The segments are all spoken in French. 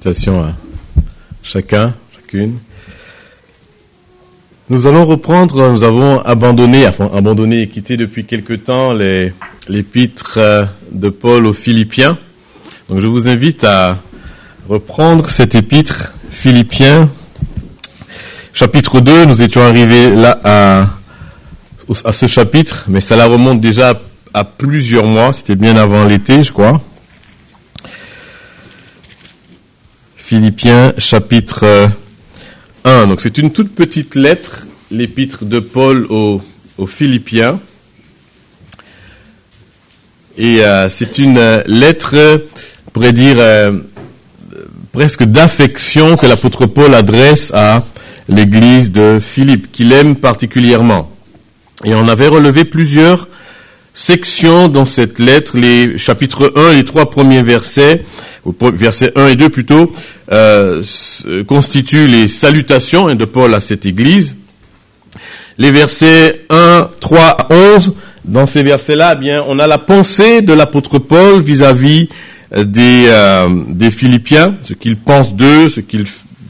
Salutations à chacun, chacune. Nous allons reprendre, nous avons abandonné et quitté depuis quelque temps l'épître de Paul aux Philippiens. Donc je vous invite à reprendre cette épître, Philippiens, chapitre 2. Nous étions arrivés là à ce chapitre, mais ça la remonte déjà à plusieurs mois, c'était bien avant l'été, je crois. Philippiens, chapitre 1. Donc c'est une toute petite lettre, l'épître de Paul aux Philippiens. Et c'est une lettre, on pourrait dire, presque d'affection que l'apôtre Paul adresse à l'église de Philippe, qu'il aime particulièrement. Et on avait relevé plusieurs sections dans cette lettre, les chapitres 1, les 3 premiers versets, versets 1 et 2 plutôt, constituent les salutations de Paul à cette église. Les versets 1, 3 à 11, dans ces versets-là, eh bien, on a la pensée de l'apôtre Paul vis-à-vis des Philippiens, ce qu'il pense d'eux, ce qu'il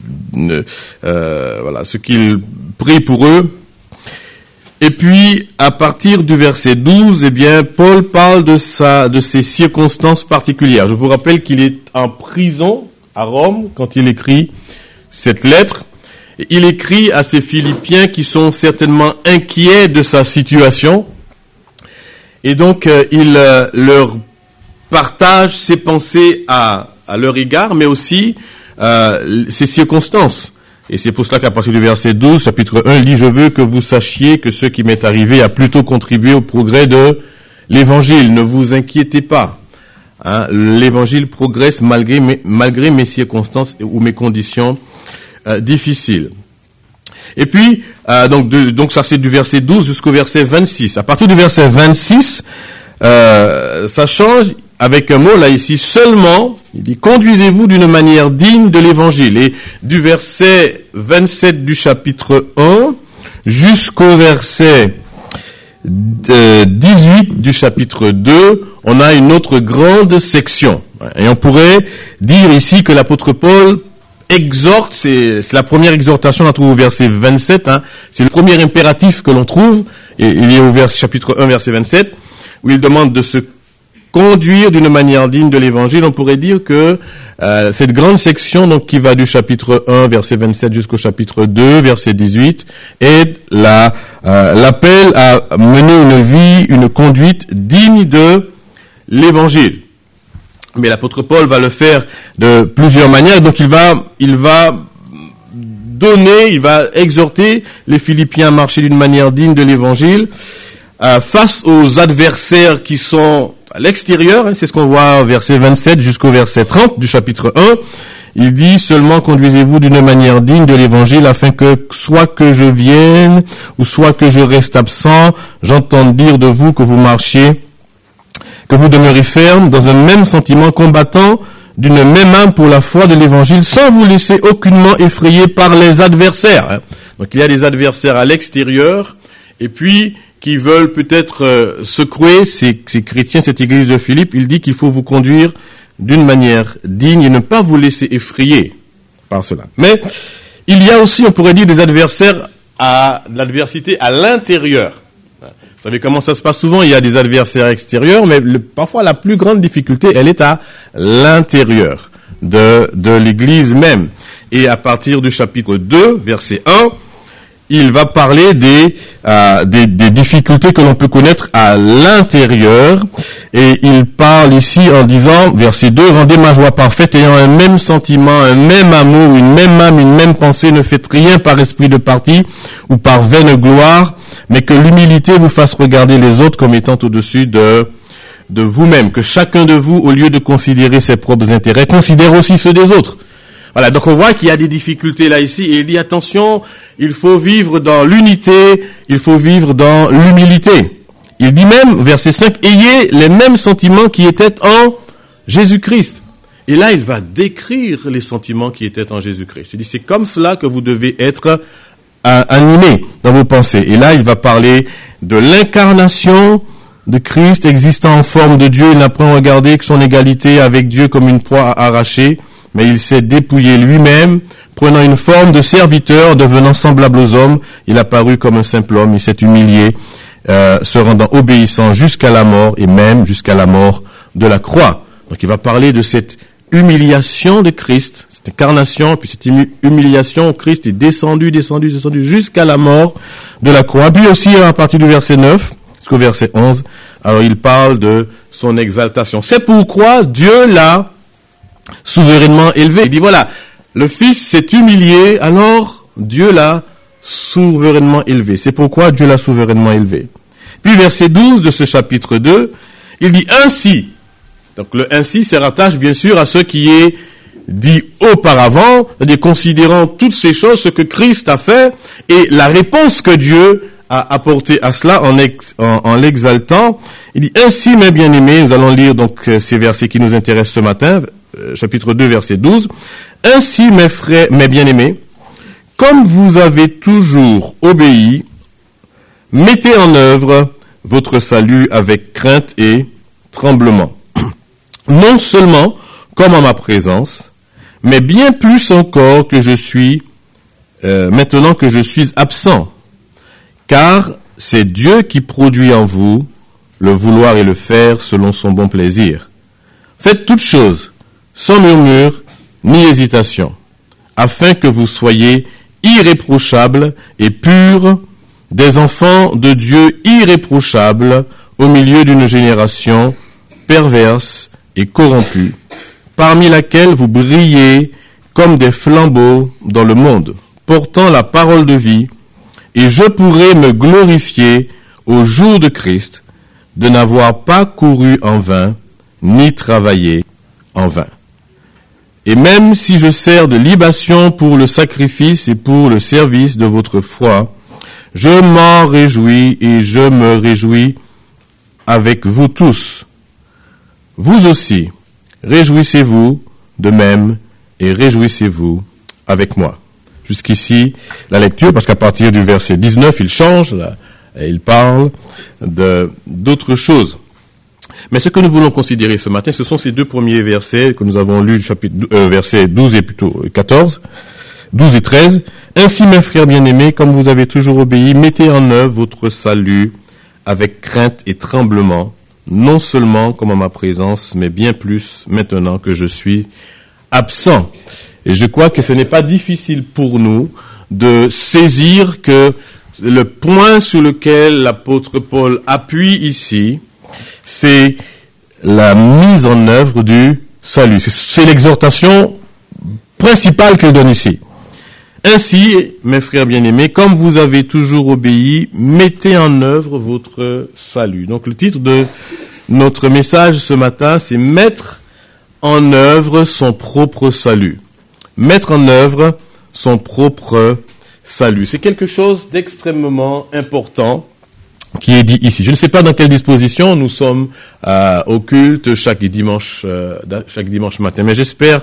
prie pour eux. Et puis, à partir du verset 12, eh bien, Paul parle de ses circonstances particulières. Je vous rappelle qu'il est en prison à Rome quand il écrit cette lettre. Il écrit à ces Philippiens qui sont certainement inquiets de sa situation. Et donc, il leur partage ses pensées à leur égard, mais aussi ses circonstances. Et c'est pour cela qu'à partir du verset 12, chapitre 1, il dit « Je veux que vous sachiez que ce qui m'est arrivé a plutôt contribué au progrès de l'évangile. Ne vous inquiétez pas. » L'évangile progresse malgré mes circonstances ou mes conditions difficiles. Et puis, donc ça c'est du verset 12 jusqu'au verset 26. À partir du verset 26, ça change avec un mot là ici, seulement, il dit, conduisez-vous d'une manière digne de l'évangile. Et du verset 27 du chapitre 1 jusqu'au verset 18 du chapitre 2, on a une autre grande section. Et on pourrait dire ici que l'apôtre Paul exhorte, c'est la première exhortation, on la trouve au verset 27, c'est le premier impératif que l'on trouve, et il est au chapitre 1, verset 27, où il demande de se conduire d'une manière digne de l'évangile. On pourrait dire que cette grande section, donc qui va du chapitre 1, verset 27 jusqu'au chapitre 2, verset 18, est l'appel à mener une conduite digne de l'évangile. Mais l'apôtre Paul va le faire de plusieurs manières. Donc il va exhorter les Philippiens à marcher d'une manière digne de l'évangile face aux adversaires qui sont à l'extérieur. C'est ce qu'on voit au verset 27 jusqu'au verset 30 du chapitre 1. Il dit seulement conduisez-vous d'une manière digne de l'évangile afin que soit que je vienne ou soit que je reste absent, j'entende dire de vous que vous marchiez, que vous demeurez ferme dans un même sentiment, combattant d'une même âme pour la foi de l'évangile, sans vous laisser aucunement effrayer par les adversaires. Donc il y a des adversaires à l'extérieur, et puis qui veulent peut-être secouer ces chrétiens, cette église de Philippe. Il dit qu'il faut vous conduire d'une manière digne et ne pas vous laisser effrayer par cela. Mais il y a aussi, on pourrait dire, des adversaires de l'adversité à l'intérieur. Vous savez comment ça se passe souvent, il y a des adversaires extérieurs, mais parfois la plus grande difficulté, elle est à l'intérieur de l'église même. Et à partir du chapitre 2, verset 1, il va parler des difficultés que l'on peut connaître à l'intérieur. Et il parle ici en disant, verset 2, « Rendez ma joie parfaite, ayant un même sentiment, un même amour, une même âme, une même pensée, ne faites rien par esprit de parti ou par vaine gloire, mais que l'humilité vous fasse regarder les autres comme étant au-dessus de vous-même. Que chacun de vous, au lieu de considérer ses propres intérêts, considère aussi ceux des autres. » Voilà, donc on voit qu'il y a des difficultés là ici, et il dit attention, il faut vivre dans l'unité, il faut vivre dans l'humilité. Il dit même, verset 5, ayez les mêmes sentiments qui étaient en Jésus-Christ. Et là, il va décrire les sentiments qui étaient en Jésus-Christ. Il dit c'est comme cela que vous devez être animés dans vos pensées. Et là, il va parler de l'incarnation de Christ existant en forme de Dieu. Il n'a point regardé que son égalité avec Dieu comme une proie à arracher, mais il s'est dépouillé lui-même, prenant une forme de serviteur, devenant semblable aux hommes. Il apparut comme un simple homme, il s'est humilié, se rendant obéissant jusqu'à la mort, et même jusqu'à la mort de la croix. Donc il va parler de cette humiliation de Christ, cette incarnation, puis cette humiliation, Christ est descendu jusqu'à la mort de la croix. Puis aussi, à partir du verset 9 jusqu'au verset 11, alors il parle de son exaltation. C'est pourquoi Dieu l'a souverainement élevé. Il dit voilà, le Fils s'est humilié, alors Dieu l'a souverainement élevé. C'est pourquoi Dieu l'a souverainement élevé. Puis verset 12 de ce chapitre 2, il dit ainsi. Donc le ainsi se rattache bien sûr à ce qui est dit auparavant, c'est-à-dire considérant toutes ces choses, ce que Christ a fait et la réponse que Dieu a apportée à cela en l'exaltant. Il dit ainsi mes bien-aimés, nous allons lire donc ces versets qui nous intéressent ce matin, chapitre 2 verset 12. Ainsi mes frères, mes bien-aimés, comme vous avez toujours obéi, mettez en œuvre votre salut avec crainte et tremblement. Non seulement comme en ma présence, mais bien plus encore que je suis, maintenant que je suis absent. Car c'est Dieu qui produit en vous le vouloir et le faire selon son bon plaisir. Faites toutes choses, sans murmure ni hésitation, afin que vous soyez irréprochables et purs, des enfants de Dieu irréprochables au milieu d'une génération perverse et corrompue, parmi laquelle vous brillez comme des flambeaux dans le monde, portant la parole de vie, et je pourrai me glorifier au jour de Christ de n'avoir pas couru en vain, ni travaillé en vain. Et même si je sers de libation pour le sacrifice et pour le service de votre foi, je m'en réjouis et je me réjouis avec vous tous. Vous aussi, réjouissez-vous de même et réjouissez-vous avec moi. Jusqu'ici, la lecture, parce qu'à partir du verset 19, il change, là, et il parle d'autres choses. Mais ce que nous voulons considérer ce matin, ce sont ces deux premiers versets que nous avons lus, versets 12 et plutôt 14, 12 et 13. Ainsi, mes frères bien-aimés, comme vous avez toujours obéi, mettez en œuvre votre salut avec crainte et tremblement, non seulement comme en ma présence, mais bien plus maintenant que je suis absent. Et je crois que ce n'est pas difficile pour nous de saisir que le point sur lequel l'apôtre Paul appuie ici, c'est la mise en œuvre du salut. C'est l'exhortation principale qu'il donne ici. Ainsi, mes frères bien-aimés, comme vous avez toujours obéi, mettez en œuvre votre salut. Donc le titre de notre message ce matin, c'est mettre en œuvre son propre salut. Mettre en œuvre son propre salut. C'est quelque chose d'extrêmement important qui est dit ici. Je ne sais pas dans quelle disposition nous sommes au culte chaque dimanche matin, mais j'espère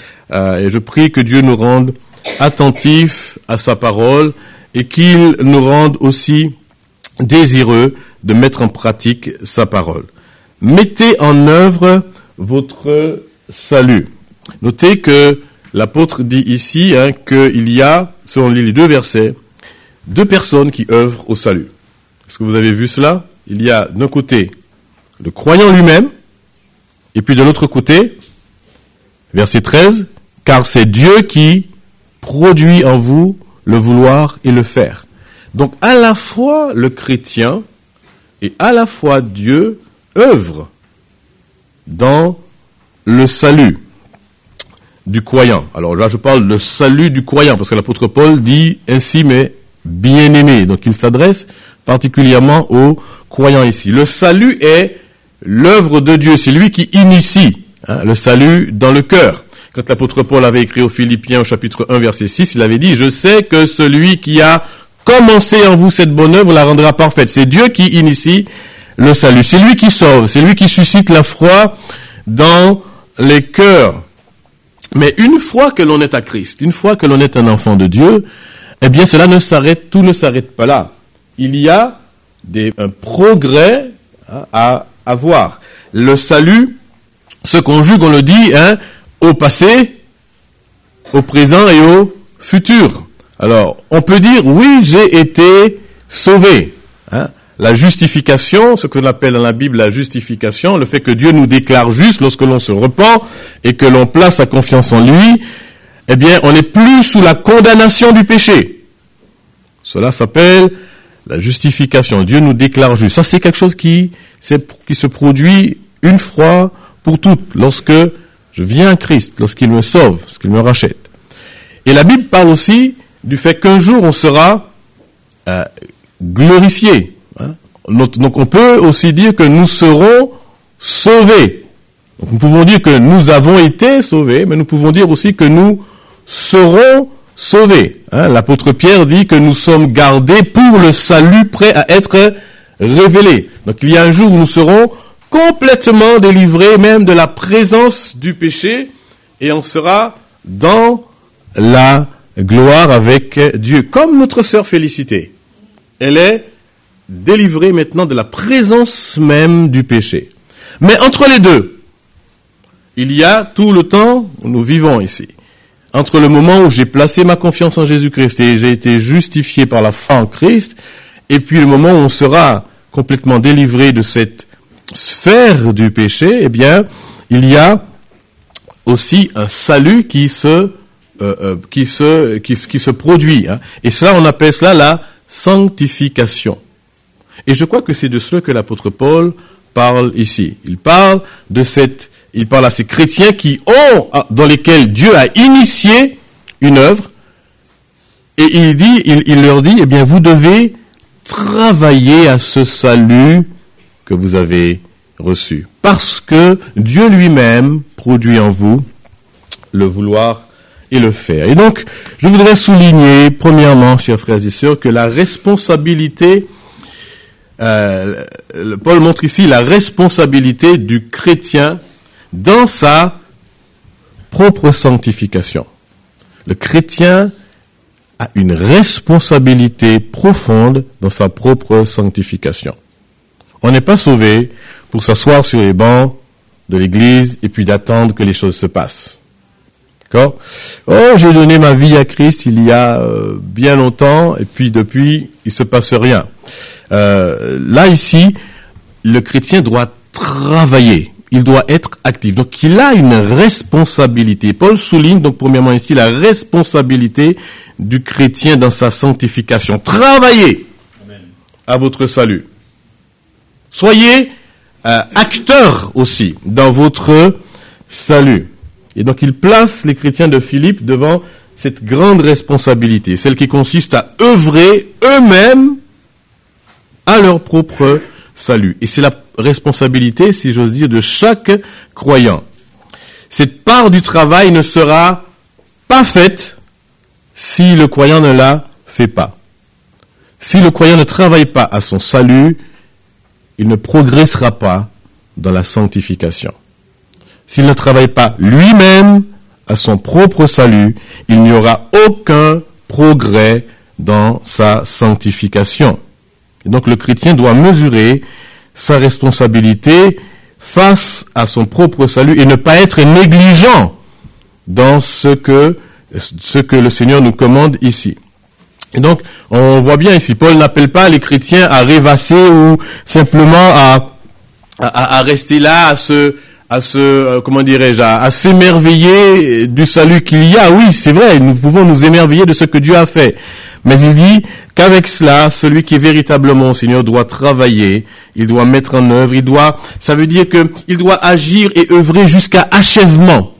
et je prie que Dieu nous rende attentifs à sa parole et qu'il nous rende aussi désireux de mettre en pratique sa parole. Mettez en œuvre votre salut. Notez que l'apôtre dit ici qu'il y a, si on lit les deux versets, deux personnes qui œuvrent au salut. Est-ce que vous avez vu cela? Il y a d'un côté le croyant lui-même, et puis de l'autre côté, verset 13, car c'est Dieu qui produit en vous le vouloir et le faire. Donc à la fois le chrétien et à la fois Dieu œuvrent dans le salut du croyant. Alors là, je parle de salut du croyant, parce que l'apôtre Paul dit ainsi, mais bien-aimés. Donc il s'adresse particulièrement aux croyants ici. Le salut est l'œuvre de Dieu, c'est lui qui initie le salut dans le cœur. Quand l'apôtre Paul avait écrit aux Philippiens au chapitre 1, verset 6, il avait dit, je sais que celui qui a commencé en vous cette bonne œuvre la rendra parfaite. C'est Dieu qui initie le salut. C'est lui qui sauve, c'est lui qui suscite la foi dans les cœurs. Mais une fois que l'on est à Christ, une fois que l'on est un enfant de Dieu, eh bien cela ne s'arrête, tout ne s'arrête pas là. Il y a un progrès à avoir. Le salut se conjugue, on le dit, au passé au présent et au futur. Alors, on peut dire, oui, j'ai été sauvé. La justification, ce que l'on appelle dans la Bible la justification, le fait que Dieu nous déclare juste lorsque l'on se repent et que l'on place sa confiance en lui, eh bien, on n'est plus sous la condamnation du péché. Cela s'appelle la justification. Dieu nous déclare juste. Ça, c'est quelque chose qui se produit une fois pour toutes, lorsque je viens à Christ, lorsqu'il me sauve, lorsqu'il me rachète. Et la Bible parle aussi du fait qu'un jour on sera glorifié. Donc on peut aussi dire que nous serons sauvés. Donc nous pouvons dire que nous avons été sauvés, mais nous pouvons dire aussi que nous serons sauvés. L'apôtre Pierre dit que nous sommes gardés pour le salut prêt à être révélé. Donc il y a un jour où nous serons complètement délivrés même de la présence du péché et on sera dans la gloire avec Dieu. Comme notre sœur Félicité. Elle est délivrée maintenant de la présence même du péché. Mais entre les deux, il y a tout le temps où nous vivons ici. Entre le moment où j'ai placé ma confiance en Jésus-Christ et j'ai été justifié par la foi en Christ, et puis le moment où on sera complètement délivré de cette sphère du péché, eh bien, il y a aussi un salut qui se produit. Et cela, on appelle cela la sanctification. Et je crois que c'est de cela que l'apôtre Paul parle ici. Il parle à ces chrétiens dans lesquels Dieu a initié une œuvre, et il leur dit, eh bien, vous devez travailler à ce salut que vous avez reçu. Parce que Dieu lui-même produit en vous le vouloir et le faire. Et donc, je voudrais souligner, premièrement, chers frères et sœurs, que la responsabilité, Paul montre ici la responsabilité du chrétien dans sa propre sanctification. Le chrétien a une responsabilité profonde dans sa propre sanctification. On n'est pas sauvé pour s'asseoir sur les bancs de l'église et puis d'attendre que les choses se passent. D'accord ? Oh, j'ai donné ma vie à Christ il y a bien longtemps et puis depuis, il se passe rien. Là, ici, le chrétien doit travailler. Il doit être actif. Donc, il a une responsabilité. Paul souligne, donc, premièrement ici, la responsabilité du chrétien dans sa sanctification. Travaillez à votre salut. Soyez acteurs aussi dans votre salut. Et donc, il place les chrétiens de Philippe devant cette grande responsabilité, celle qui consiste à œuvrer eux-mêmes à leur propre salut. Et c'est la responsabilité, si j'ose dire, de chaque croyant. Cette part du travail ne sera pas faite si le croyant ne la fait pas. Si le croyant ne travaille pas à son salut, il ne progressera pas dans la sanctification. S'il ne travaille pas lui-même à son propre salut, il n'y aura aucun progrès dans sa sanctification. Et donc le chrétien doit mesurer sa responsabilité face à son propre salut et ne pas être négligent dans ce que le Seigneur nous commande ici. Et donc, on voit bien ici, Paul n'appelle pas les chrétiens à rêvasser ou simplement à rester là, à s'émerveiller du salut qu'il y a. Oui, c'est vrai, nous pouvons nous émerveiller de ce que Dieu a fait. Mais il dit qu'avec cela, celui qui est véritablement au Seigneur doit travailler, il doit mettre en œuvre, ça veut dire qu'il doit agir et œuvrer jusqu'à achèvement.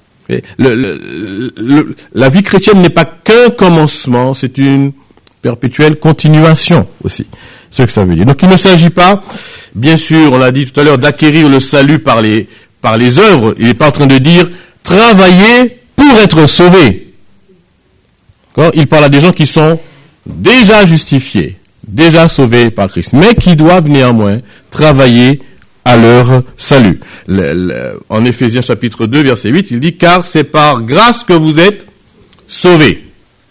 La vie chrétienne n'est pas qu'un commencement, c'est une perpétuelle continuation aussi. C'est ce que ça veut dire. Donc il ne s'agit pas, bien sûr, on l'a dit tout à l'heure, d'acquérir le salut par les œuvres. Il n'est pas en train de dire travailler pour être sauvé. D'accord ? Il parle à des gens qui sont déjà justifiés, déjà sauvés par Christ, mais qui doivent néanmoins travailler à leur salut. En Éphésiens chapitre 2, verset 8, il dit « Car c'est par grâce que vous êtes sauvés. » D'accord ?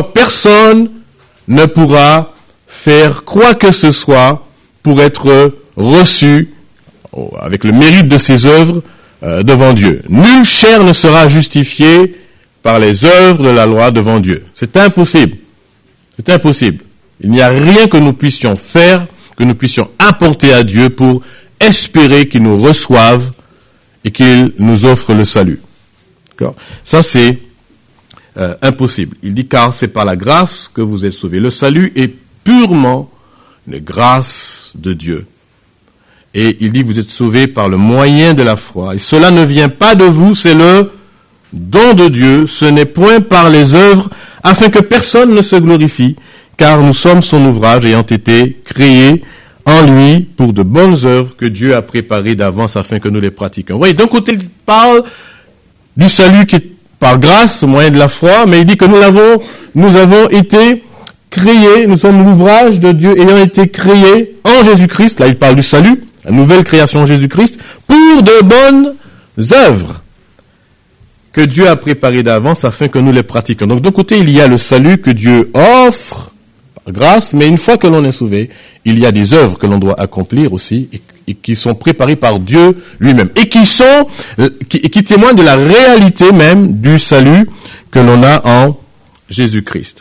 Personne ne pourra faire quoi que ce soit pour être reçu avec le mérite de ses œuvres devant Dieu. Nulle chair ne sera justifiée par les œuvres de la loi devant Dieu. C'est impossible. C'est impossible. Il n'y a rien que nous puissions faire, que nous puissions apporter à Dieu pour espérer qu'il nous reçoive et qu'il nous offre le salut. D'accord ? Ça, c'est impossible. Il dit, car c'est par la grâce que vous êtes sauvés. Le salut est purement une grâce de Dieu. Et il dit, vous êtes sauvés par le moyen de la foi. Et cela ne vient pas de vous, c'est le don de Dieu. Ce n'est point par les œuvres, afin que personne ne se glorifie, car nous sommes son ouvrage ayant été créés en lui pour de bonnes œuvres que Dieu a préparées d'avance afin que nous les pratiquions. Vous voyez, d'un côté, il parle du salut qui est par grâce, au moyen de la foi, mais il dit que nous avons été créés, nous sommes l'ouvrage de Dieu ayant été créés en Jésus-Christ. Là, il parle du salut, la nouvelle création en Jésus-Christ, pour de bonnes œuvres que Dieu a préparées d'avance afin que nous les pratiquions. Donc, d'un côté, il y a le salut que Dieu offre par grâce, mais une fois que l'on est sauvé, il y a des œuvres que l'on doit accomplir aussi et qui sont préparées par Dieu lui-même et qui témoignent de la réalité même du salut que l'on a en Jésus-Christ.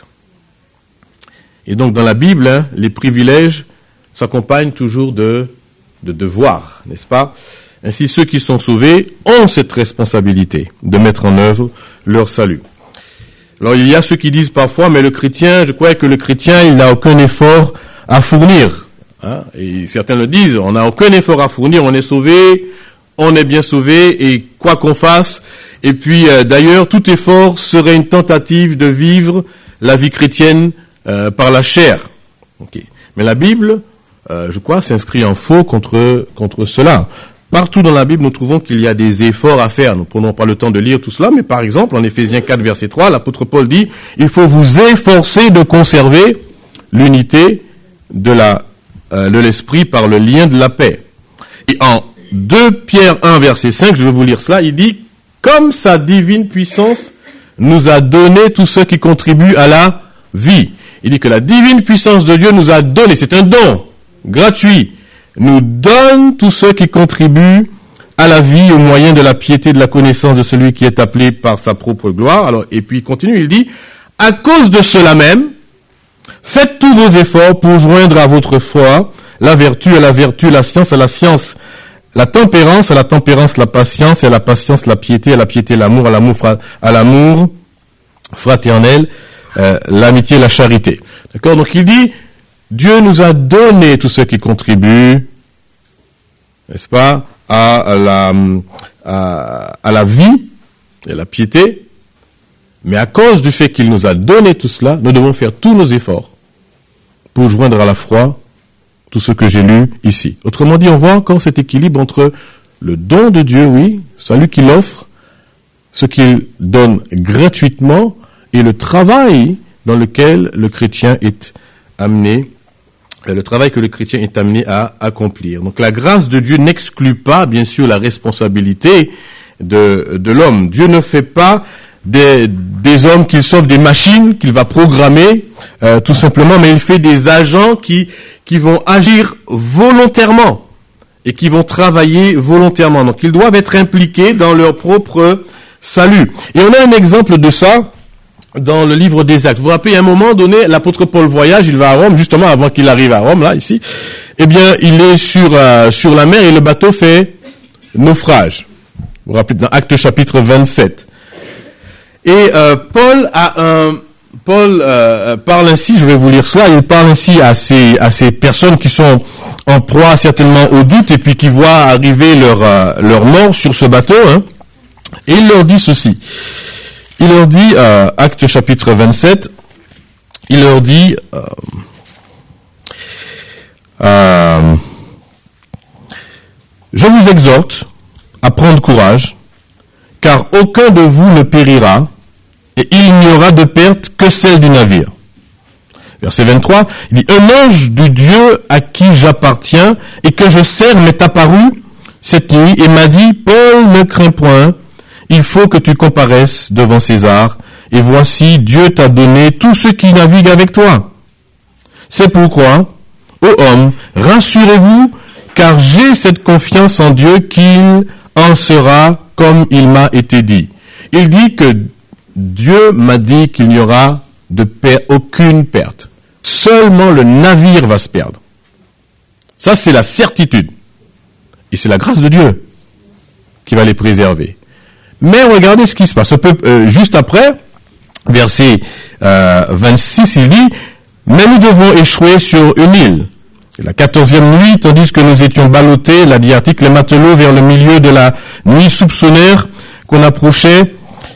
Et donc, dans la Bible, les privilèges s'accompagnent toujours de devoirs, n'est-ce pas? Ainsi, ceux qui sont sauvés ont cette responsabilité de mettre en œuvre leur salut. Alors, il y a ceux qui disent parfois, mais le chrétien, je crois que le chrétien, il n'a aucun effort à fournir. Hein? Et certains le disent, on n'a aucun effort à fournir, on est sauvé, on est bien sauvé, et quoi qu'on fasse. Et puis, d'ailleurs, tout effort serait une tentative de vivre la vie chrétienne par la chair. Okay. Mais la Bible, je crois, s'inscrit en faux contre cela. Partout dans la Bible, nous trouvons qu'il y a des efforts à faire. Nous ne prenons pas le temps de lire tout cela, mais par exemple, en Éphésiens 4, verset 3, l'apôtre Paul dit, il faut vous efforcer de conserver l'unité de l'esprit par le lien de la paix. Et en 2 Pierre 1, verset 5, je vais vous lire cela, il dit, comme sa divine puissance nous a donné tout ce qui contribue à la vie. Il dit que la divine puissance de Dieu nous a donné, c'est un don gratuit, nous donne tout ce qui contribue à la vie au moyen de la piété de la connaissance de celui qui est appelé par sa propre gloire. Alors, et puis il continue, il dit, à cause de cela même, faites tous vos efforts pour joindre à votre foi la vertu à la vertu, la science à la science, la tempérance à la tempérance, la patience et à la patience, la piété à la piété, l'amour à l'amour fraternel, l'amitié, la charité. D'accord? Donc il dit, Dieu nous a donné tout ce qui contribue, n'est-ce pas, à la vie et à la piété. Mais à cause du fait qu'il nous a donné tout cela, nous devons faire tous nos efforts pour joindre à la foi tout ce que j'ai lu ici. Autrement dit, on voit encore cet équilibre entre le don de Dieu, oui, salut qu'il offre, ce qu'il donne gratuitement, et le travail dans lequel le chrétien est amené, le travail que le chrétien est amené à accomplir. Donc la grâce de Dieu n'exclut pas, bien sûr, la responsabilité de l'homme. Dieu ne fait pas des hommes qu'il sauve des machines qu'il va programmer, tout simplement, mais il fait des agents qui vont agir volontairement et qui vont travailler volontairement. Donc ils doivent être impliqués dans leur propre salut. Et on a un exemple de ça dans le livre des Actes. Vous vous rappelez, à un moment donné, l'apôtre Paul voyage, il va à Rome, justement avant qu'il arrive à Rome, là, ici. Eh bien, il est sur la mer et le bateau fait naufrage. Vous vous rappelez, dans Actes chapitre 27. Et Paul parle ainsi, je vais vous lire cela, il parle ainsi à ces personnes qui sont en proie certainement au doute et puis qui voient arriver leur mort sur ce bateau, hein. Et il leur dit ceci. Il leur dit, Actes chapitre 27, il leur dit, je vous exhorte à prendre courage, car aucun de vous ne périra, et il n'y aura de perte que celle du navire. Verset 23, il dit, un ange du Dieu à qui j'appartiens et que je sers m'est apparu cette nuit et m'a dit, Paul, ne crains point, il faut que tu comparaisses devant César, et voici, Dieu t'a donné tous ceux qui naviguent avec toi. C'est pourquoi, ô hommes, rassurez-vous, car j'ai cette confiance en Dieu qu'il en sera comme il m'a été dit. Il dit que Dieu m'a dit qu'il n'y aura aucune perte. Seulement le navire va se perdre. Ça, c'est la certitude. Et c'est la grâce de Dieu qui va les préserver. Mais regardez ce qui se passe. Juste après, verset 26, il dit, « Mais nous devons échouer sur une île. La 14e nuit, tandis que nous étions ballottés, l'a dit Article, les matelots vers le milieu de la nuit soupçonnèrent qu'on approchait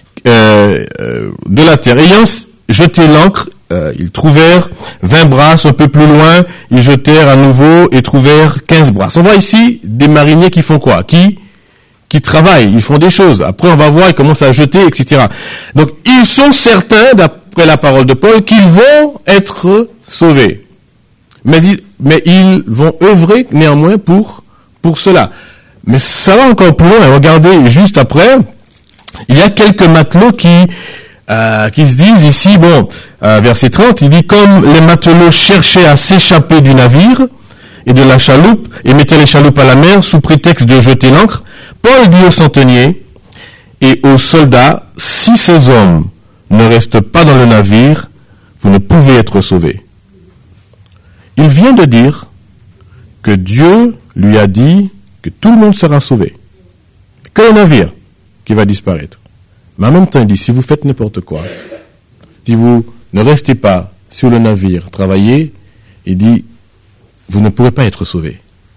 de la terre. Ayant jeté l'ancre, ils trouvèrent 20 brasses un peu plus loin, ils jetèrent à nouveau et trouvèrent 15 brasses. » On voit ici des mariniers qui font quoi? Qui travaillent, ils font des choses. Après, on va voir, ils commencent à jeter, etc. Donc, ils sont certains, d'après la parole de Paul, qu'ils vont être sauvés. Mais ils vont œuvrer néanmoins pour cela. Mais ça va encore plus loin. Regardez, juste après, il y a quelques matelots qui se disent ici, verset 30, il dit, comme les matelots cherchaient à s'échapper du navire et de la chaloupe, et mettaient les chaloupes à la mer sous prétexte de jeter l'ancre, Paul dit aux centeniers et aux soldats, si ces hommes ne restent pas dans le navire, vous ne pouvez être sauvés. Il vient de dire que Dieu lui a dit que tout le monde sera sauvé. Que le navire qui va disparaître. Mais en même temps, il dit, si vous faites n'importe quoi, si vous ne restez pas sur le navire, travaillez, il dit, vous ne pourrez pas être sauvés.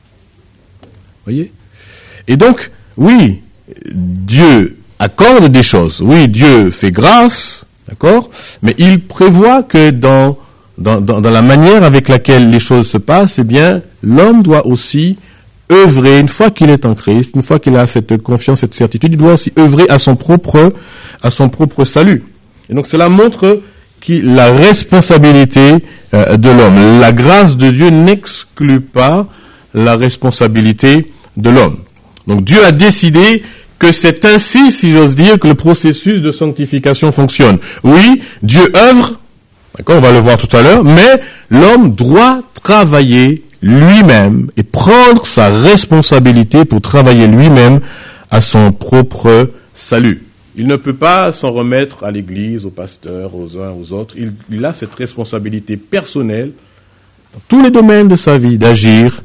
Voyez? Et donc, oui, Dieu accorde des choses. Oui, Dieu fait grâce, d'accord? Mais il prévoit que dans la manière avec laquelle les choses se passent, eh bien, l'homme doit aussi œuvrer, une fois qu'il est en Christ, une fois qu'il a cette confiance, cette certitude, il doit aussi œuvrer à son propre salut. Et donc, cela montre la responsabilité de l'homme. La grâce de Dieu n'exclut pas la responsabilité de l'homme. Donc Dieu a décidé que c'est ainsi, si j'ose dire, que le processus de sanctification fonctionne. Oui, Dieu œuvre, d'accord, on va le voir tout à l'heure, mais l'homme doit travailler lui-même et prendre sa responsabilité pour travailler lui-même à son propre salut. Il ne peut pas s'en remettre à l'Église, aux pasteurs, aux uns, aux autres. Il a cette responsabilité personnelle dans tous les domaines de sa vie d'agir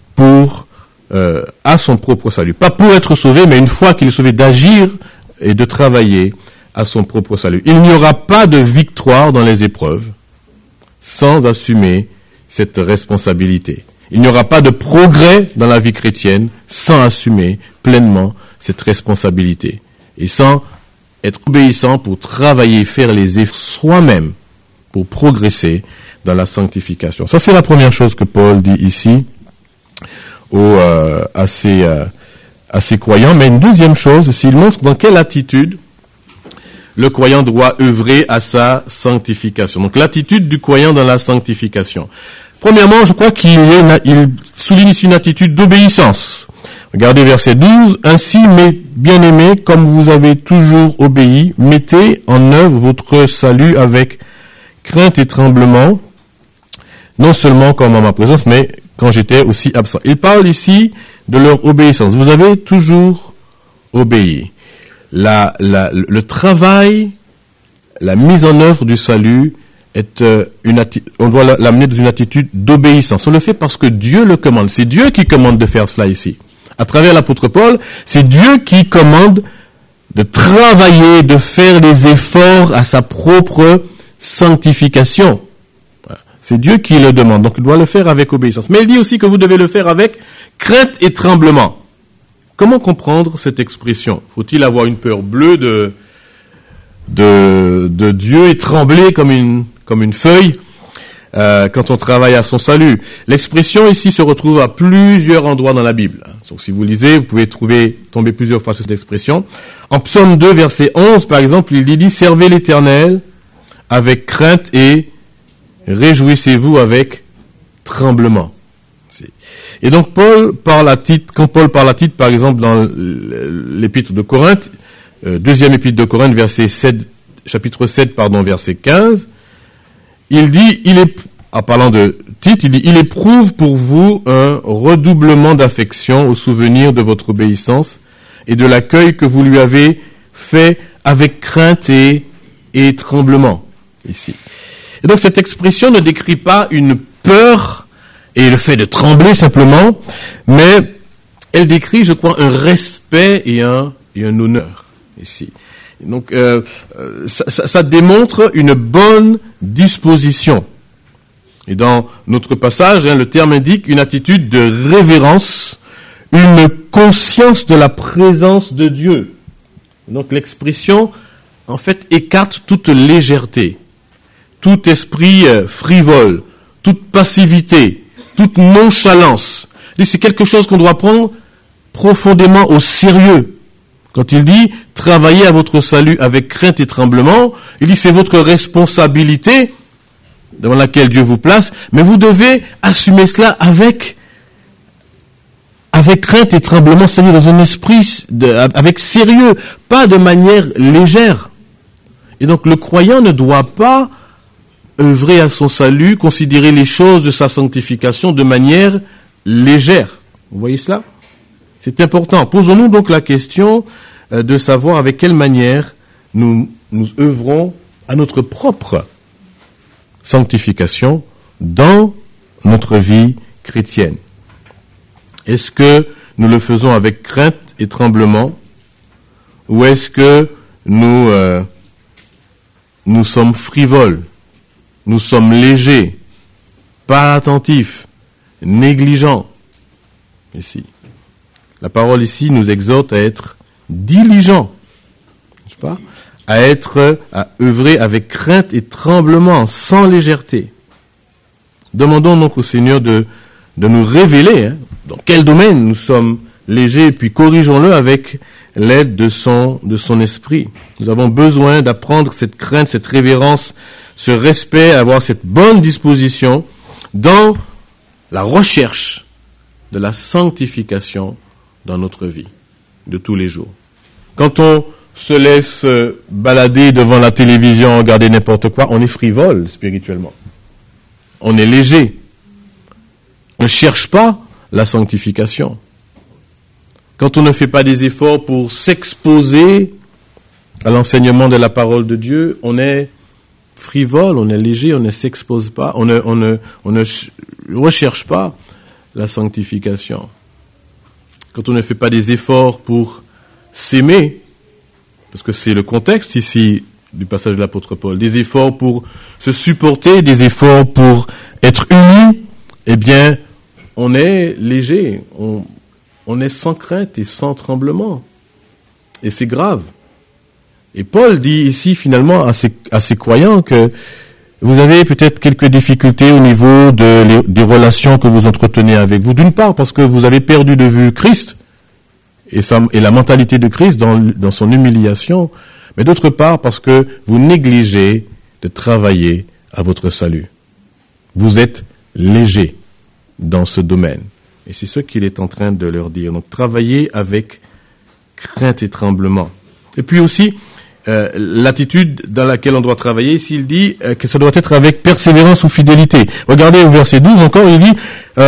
à son propre salut. Pas pour être sauvé, mais une fois qu'il est sauvé, d'agir et de travailler à son propre salut. Il n'y aura pas de victoire dans les épreuves sans assumer cette responsabilité. Il n'y aura pas de progrès dans la vie chrétienne sans assumer pleinement cette responsabilité. Et sans être obéissant pour travailler, faire les efforts soi-même pour progresser dans la sanctification. Ça, c'est la première chose que Paul dit ici à ses croyants. Mais une deuxième chose, c'est qu'il montre dans quelle attitude le croyant doit œuvrer à sa sanctification. Donc l'attitude du croyant dans la sanctification. Premièrement, je crois qu'il souligne ici une attitude d'obéissance. Regardez verset 12. « Ainsi, mes bien-aimés, comme vous avez toujours obéi, mettez en œuvre votre salut avec crainte et tremblement, non seulement comme en ma présence, mais quand j'étais aussi absent. » Il parle ici de leur obéissance. Vous avez toujours obéi. Le travail, la mise en œuvre du salut est on doit l'amener dans une attitude d'obéissance. On le fait parce que Dieu le commande. C'est Dieu qui commande de faire cela ici. À travers l'apôtre Paul, c'est Dieu qui commande de travailler, de faire des efforts à sa propre sanctification. C'est Dieu qui le demande, donc il doit le faire avec obéissance. Mais il dit aussi que vous devez le faire avec crainte et tremblement. Comment comprendre cette expression? Faut-il avoir une peur bleue de Dieu et trembler comme une feuille quand on travaille à son salut? L'expression ici se retrouve à plusieurs endroits dans la Bible. Donc si vous lisez, vous pouvez tomber plusieurs fois sur cette expression. En Psaume 2, verset 11, par exemple, il dit « Servez l'Éternel avec crainte et réjouissez-vous avec tremblement. » Et donc quand Paul parle à titre, par exemple, dans l'épître de Corinthe, deuxième épître de Corinthe, chapitre 7, verset 15, il dit, en parlant de Tite, il dit, il éprouve pour vous un redoublement d'affection au souvenir de votre obéissance et de l'accueil que vous lui avez fait avec crainte et et tremblement, ici. Et donc cette expression ne décrit pas une peur et le fait de trembler simplement, mais elle décrit, je crois, un respect et un honneur, ici. Donc ça démontre une bonne disposition. Et dans notre passage, le terme indique une attitude de révérence, une conscience de la présence de Dieu. Donc l'expression, en fait, écarte toute légèreté, tout esprit frivole, toute passivité, toute nonchalance. C'est quelque chose qu'on doit prendre profondément au sérieux. Quand il dit « travaillez à votre salut avec crainte et tremblement », il dit « c'est votre responsabilité devant laquelle Dieu vous place, mais vous devez assumer cela avec crainte et tremblement, c'est-à-dire dans un esprit avec sérieux, pas de manière légère. » Et donc le croyant ne doit pas œuvrer à son salut, considérer les choses de sa sanctification de manière légère. Vous voyez cela ? C'est important. Posons-nous donc la question de savoir avec quelle manière nous œuvrons à notre propre sanctification dans notre vie chrétienne. Est-ce que nous le faisons avec crainte et tremblement, ou est-ce que nous sommes frivoles, nous sommes légers, pas attentifs, négligents? Ici, la parole ici nous exhorte à être diligents, n'est-ce pas? À œuvrer avec crainte et tremblement, sans légèreté. Demandons donc au Seigneur de nous révéler dans quel domaine nous sommes légers, et puis corrigeons-le avec l'aide de son esprit. Nous avons besoin d'apprendre cette crainte, cette révérence, ce respect, avoir cette bonne disposition dans la recherche de la sanctification dans notre vie de tous les jours. Quand on se laisse balader devant la télévision, regarder n'importe quoi, on est frivole spirituellement. On est léger. On ne cherche pas la sanctification. Quand on ne fait pas des efforts pour s'exposer à l'enseignement de la parole de Dieu, on est frivole, on est léger, on ne s'expose pas, on ne recherche pas la sanctification. Quand on ne fait pas des efforts pour s'aimer, parce que c'est le contexte ici du passage de l'apôtre Paul, des efforts pour se supporter, des efforts pour être unis, eh bien, on est léger, on est sans crainte et sans tremblement. Et c'est grave. Et Paul dit ici finalement à ces croyants que vous avez peut-être quelques difficultés au niveau des relations que vous entretenez avec vous. D'une part parce que vous avez perdu de vue Christ et la mentalité de Christ dans son humiliation, mais d'autre part parce que vous négligez de travailler à votre salut. Vous êtes léger dans ce domaine. Et c'est ce qu'il est en train de leur dire. Donc travaillez avec crainte et tremblement. Et puis aussi, l'attitude dans laquelle on doit travailler, ici il dit que ça doit être avec persévérance ou fidélité. Regardez au verset 12 encore, il dit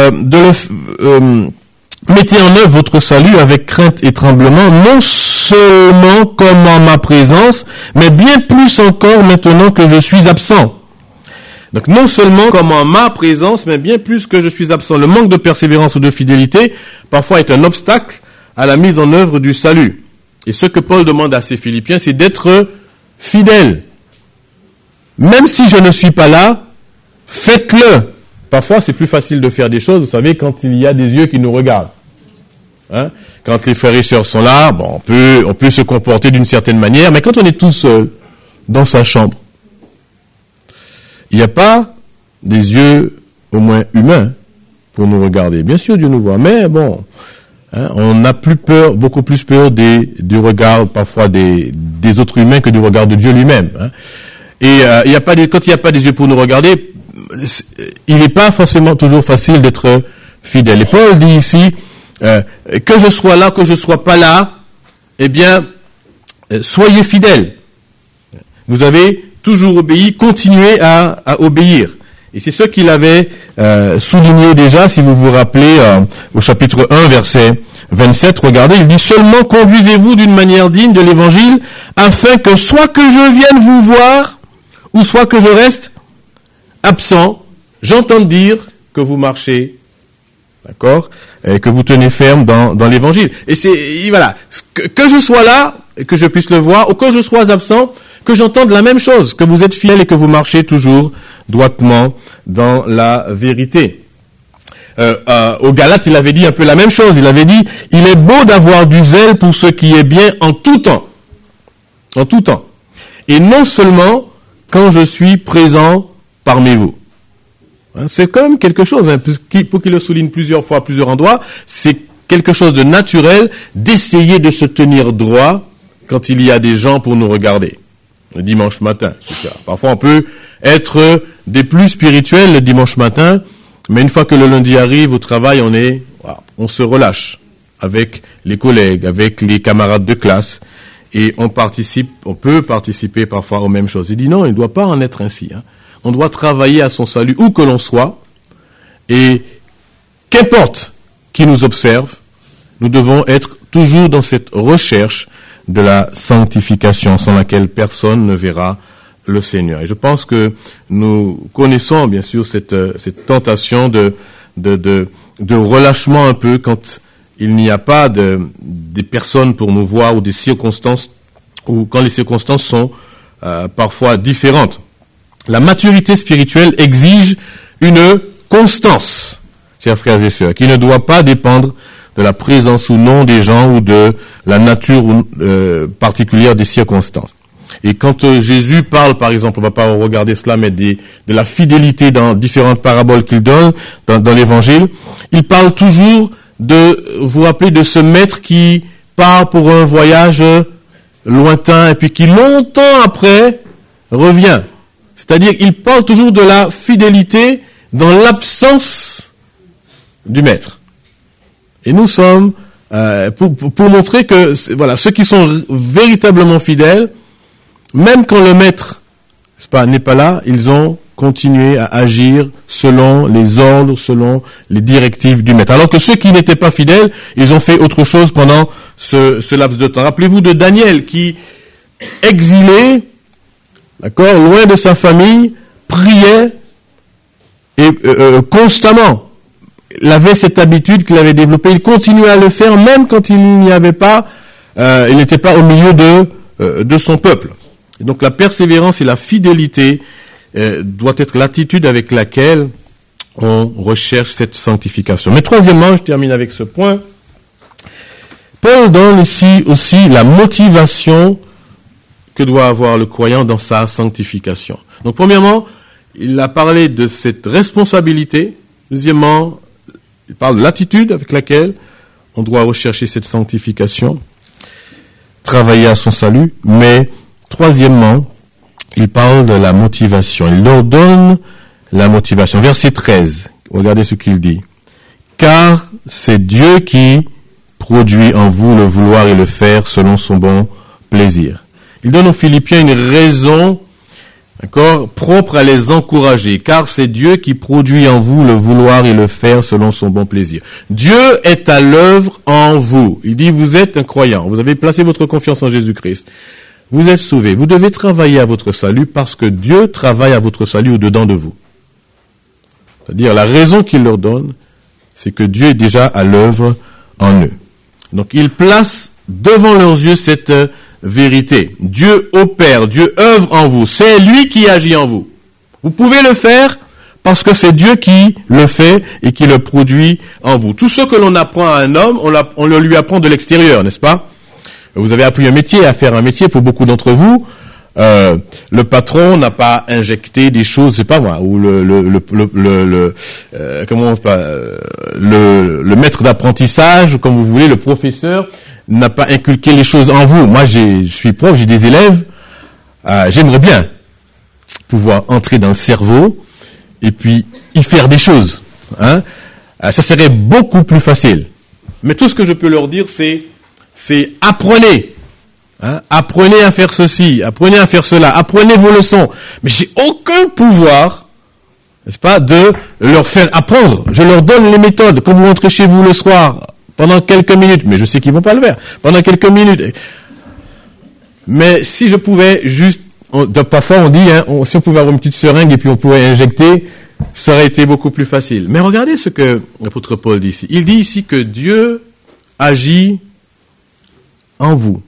mettez en œuvre votre salut avec crainte et tremblement, non seulement comme en ma présence, mais bien plus encore maintenant que je suis absent. Donc non seulement comme en ma présence, mais bien plus que je suis absent. Le manque de persévérance ou de fidélité, parfois est un obstacle à la mise en œuvre du salut. Et ce que Paul demande à ses Philippiens, c'est d'être fidèles. Même si je ne suis pas là, faites-le. Parfois, c'est plus facile de faire des choses, vous savez, quand il y a des yeux qui nous regardent. Quand les frères et sœurs sont là, bon, on peut se comporter d'une certaine manière, mais quand on est tout seul, dans sa chambre, il n'y a pas des yeux, au moins humains, pour nous regarder. Bien sûr, Dieu nous voit, mais bon, on a beaucoup plus peur du regard, parfois, des autres humains que du regard de Dieu lui-même. Et quand il n'y a pas des yeux pour nous regarder, il n'est pas forcément toujours facile d'être fidèle. Et Paul dit ici, que je sois là, que je sois pas là, eh bien, soyez fidèles. Vous avez toujours obéi, continuez à obéir. Et c'est ce qu'il avait souligné déjà, si vous vous rappelez, au chapitre 1, verset 27. Regardez, il dit « Seulement conduisez-vous d'une manière digne de l'évangile, afin que soit que je vienne vous voir, ou soit que je reste absent, j'entends dire que vous marchez, d'accord, et que vous tenez ferme dans l'évangile. » Et voilà, que je sois là, et que je puisse le voir, ou que je sois absent, que j'entende la même chose, que vous êtes fidèles et que vous marchez toujours droitement dans la vérité. Aux Galates, il avait dit un peu la même chose. Il avait dit, il est beau d'avoir du zèle pour ce qui est bien en tout temps. En tout temps. Et non seulement quand je suis présent parmi vous. C'est quand même quelque chose, pour qu'il le souligne plusieurs fois à plusieurs endroits, c'est quelque chose de naturel d'essayer de se tenir droit quand il y a des gens pour nous regarder. Le dimanche matin, etc. Parfois on peut être des plus spirituels le dimanche matin, mais une fois que le lundi arrive au travail, on se relâche avec les collègues, avec les camarades de classe, et on peut participer parfois aux mêmes choses. Il dit non, il ne doit pas en être ainsi. On doit travailler à son salut où que l'on soit, et qu'importe qui nous observe, nous devons être toujours dans cette recherche de la sanctification sans laquelle personne ne verra le Seigneur. Et je pense que nous connaissons bien sûr cette tentation de relâchement un peu quand il n'y a pas des personnes pour nous voir ou des circonstances, ou quand les circonstances sont parfois différentes. La maturité spirituelle exige une constance, chers frères et sœurs, qui ne doit pas dépendre de la présence ou non des gens ou de la nature particulière des circonstances. Et quand Jésus parle, par exemple, on va pas regarder cela, mais de la fidélité dans différentes paraboles qu'il donne dans l'Évangile, il parle toujours vous rappelez de ce maître qui part pour un voyage lointain et puis qui longtemps après revient. C'est-à-dire, il parle toujours de la fidélité dans l'absence du maître. Et nous sommes, pour montrer que, voilà, ceux qui sont véritablement fidèles, même quand le maître n'est pas là, ils ont continué à agir selon les ordres, selon les directives du maître. Alors que ceux qui n'étaient pas fidèles, ils ont fait autre chose pendant ce laps de temps. Rappelez-vous de Daniel qui, exilé, d'accord, loin de sa famille, priait et constamment. Il avait cette habitude qu'il avait développée. Il continuait à le faire même quand il n'y avait pas, il n'était pas au milieu de son peuple. Et donc la persévérance et la fidélité doit être l'attitude avec laquelle on recherche cette sanctification. Mais troisièmement, je termine avec ce point. Paul donne ici aussi la motivation que doit avoir le croyant dans sa sanctification. Donc premièrement, il a parlé de cette responsabilité. Deuxièmement, il parle de l'attitude avec laquelle on doit rechercher cette sanctification, travailler à son salut. Mais troisièmement, il parle de la motivation. Il leur donne la motivation. Verset 13, regardez ce qu'il dit. « Car c'est Dieu qui produit en vous le vouloir et le faire selon son bon plaisir. » Il donne aux Philippiens une raison, d'accord, propre à les encourager, car c'est Dieu qui produit en vous le vouloir et le faire selon son bon plaisir. Dieu est à l'œuvre en vous. Il dit, vous êtes un croyant, vous avez placé votre confiance en Jésus-Christ. Vous êtes sauvés. Vous devez travailler à votre salut parce que Dieu travaille à votre salut au-dedans de vous. C'est-à-dire, la raison qu'il leur donne, c'est que Dieu est déjà à l'œuvre en eux. Donc, il place devant leurs yeux cette vérité. Dieu opère, Dieu œuvre en vous. C'est lui qui agit en vous. Vous pouvez le faire parce que c'est Dieu qui le fait et qui le produit en vous. Tout ce que l'on apprend à un homme, on le lui apprend de l'extérieur, n'est-ce pas? Vous avez appris un métier, à faire un métier pour beaucoup d'entre vous. Le patron n'a pas injecté des choses, c'est pas moi, ou le maître d'apprentissage, comme vous voulez, le professeur n'a pas inculqué les choses en vous. Moi, je suis prof, j'ai des élèves. J'aimerais bien pouvoir entrer dans le cerveau et puis y faire des choses. Ça serait beaucoup plus facile. Mais tout ce que je peux leur dire, c'est apprenez. Apprenez à faire ceci, apprenez à faire cela, apprenez vos leçons. Mais j'ai aucun pouvoir n'est-ce pas, de leur faire apprendre. Je leur donne les méthodes. Quand vous rentrez chez vous le soir, pendant quelques minutes, mais je sais qu'ils vont pas le faire, pendant quelques minutes. Mais si je pouvais juste, parfois on dit, si on pouvait avoir une petite seringue et puis on pouvait injecter, ça aurait été beaucoup plus facile. Mais regardez ce que l'apôtre Paul dit ici. Il dit ici que Dieu agit en vous.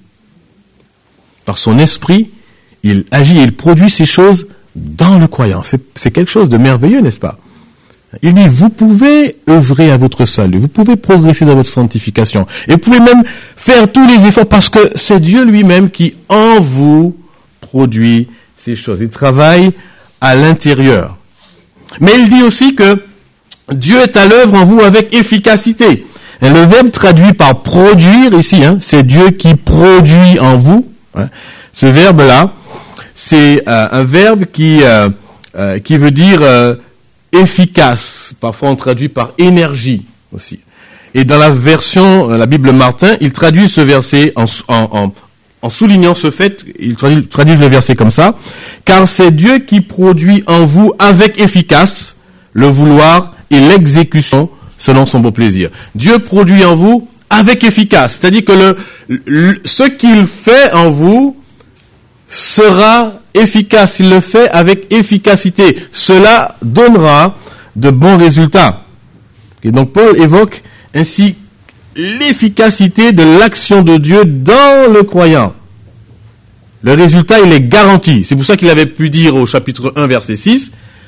Par son esprit, il agit et il produit ces choses dans le croyant. C'est quelque chose de merveilleux, n'est-ce pas? Il dit, vous pouvez œuvrer à votre salut, vous pouvez progresser dans votre sanctification, et vous pouvez même faire tous les efforts parce que c'est Dieu lui-même qui, en vous, produit ces choses. Il travaille à l'intérieur. Mais il dit aussi que Dieu est à l'œuvre en vous avec efficacité. Et le verbe traduit par produire ici, c'est Dieu qui produit en vous. Ce verbe-là, c'est un verbe qui veut dire efficace. Parfois on traduit par énergie aussi. Et dans la version, la Bible Martin, il traduit ce verset en soulignant ce fait, il traduit le verset comme ça. Car c'est Dieu qui produit en vous avec efficace le vouloir et l'exécution selon son beau plaisir. Dieu produit en vous avec efficace. C'est-à-dire que ce qu'il fait en vous sera efficace. Il le fait avec efficacité. Cela donnera de bons résultats. Et donc Paul évoque ainsi l'efficacité de l'action de Dieu dans le croyant. Le résultat, il est garanti. C'est pour ça qu'il avait pu dire au chapitre 1, verset 6,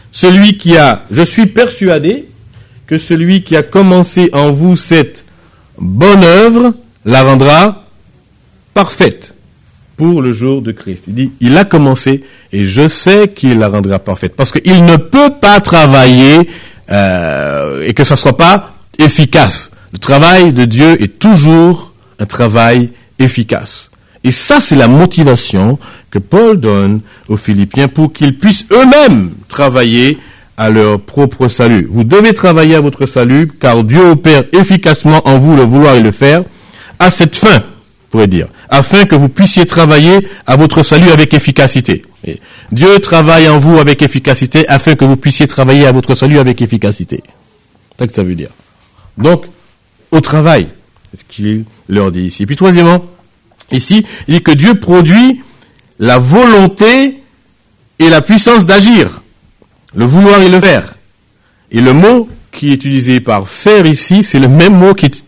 je suis persuadé que celui qui a commencé en vous cette bonne œuvre la rendra parfaite pour le jour de Christ. Il dit, il a commencé et je sais qu'il la rendra parfaite. Parce qu'il ne peut pas travailler et que ça soit pas efficace. Le travail de Dieu est toujours un travail efficace. Et ça, c'est la motivation que Paul donne aux Philippiens pour qu'ils puissent eux-mêmes travailler à leur propre salut. Vous devez travailler à votre salut, car Dieu opère efficacement en vous le vouloir et le faire, à cette fin, on pourrait dire, afin que vous puissiez travailler à votre salut avec efficacité. Et Dieu travaille en vous avec efficacité, afin que vous puissiez travailler à votre salut avec efficacité. C'est ça que ça veut dire. Donc, au travail, c'est ce qu'il leur dit ici. Et puis troisièmement, ici, il dit que Dieu produit la volonté et la puissance d'agir. Le vouloir et le faire. Et le mot qui est utilisé par faire ici, c'est le même mot qui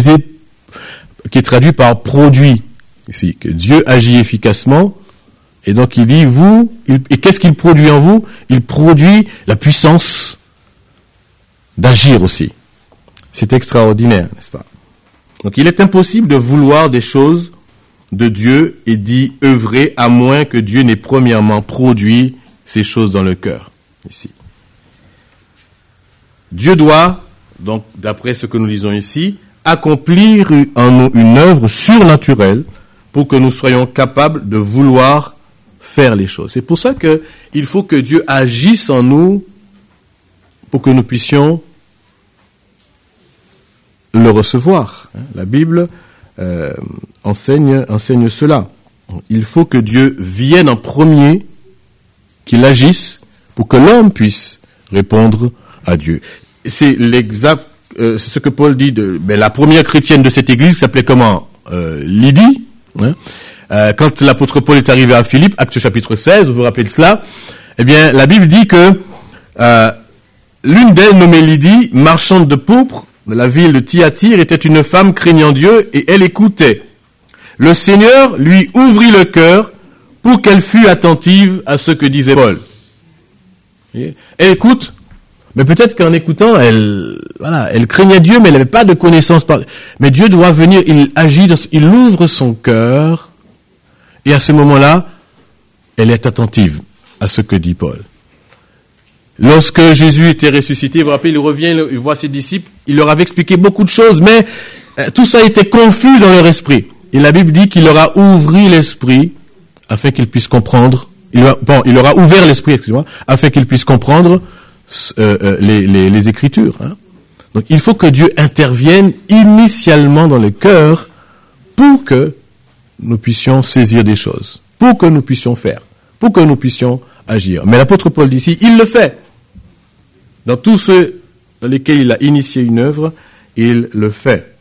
est traduit par produit ici. Que Dieu agit efficacement. Et donc il dit, et qu'est-ce qu'il produit en vous? Il produit la puissance d'agir aussi. C'est extraordinaire, n'est-ce pas? Donc il est impossible de vouloir des choses de Dieu et d'y œuvrer à moins que Dieu n'ait premièrement produit ces choses dans le cœur. Ici. Dieu doit, donc d'après ce que nous lisons ici, accomplir en nous une œuvre surnaturelle pour que nous soyons capables de vouloir faire les choses. C'est pour ça qu'il faut que Dieu agisse en nous pour que nous puissions le recevoir. La Bible enseigne cela. Il faut que Dieu vienne en premier, qu'il agisse pour que l'homme puisse répondre à Dieu. C'est c'est ce que Paul dit la première chrétienne de cette église s'appelait comment? Lydie. Quand l'apôtre Paul est arrivé à Philippe, Actes chapitre 16, vous vous rappelez de cela, eh bien, la Bible dit que l'une d'elles, nommée Lydie, marchande de pourpre de la ville de Thyatire, était une femme craignant Dieu et elle écoutait. Le Seigneur lui ouvrit le cœur pour qu'elle fût attentive à ce que disait Paul. Elle écoute, mais peut-être qu'en écoutant, elle craignait Dieu, mais elle n'avait pas de connaissance. Mais Dieu doit venir, il agit, il ouvre son cœur, et à ce moment-là, elle est attentive à ce que dit Paul. Lorsque Jésus était ressuscité, vous vous rappelez, il revient, il voit ses disciples, il leur avait expliqué beaucoup de choses, mais tout ça était confus dans leur esprit. Et la Bible dit qu'il leur a ouvert l'esprit afin qu'ils puissent comprendre. Il leur a ouvert l'esprit, afin qu'ils puissent comprendre les Écritures. Donc, il faut que Dieu intervienne initialement dans le cœur pour que nous puissions saisir des choses, pour que nous puissions faire, pour que nous puissions agir. Mais l'apôtre Paul dit ici, il le fait. Dans tous ceux dans lesquels il a initié une œuvre, il le fait.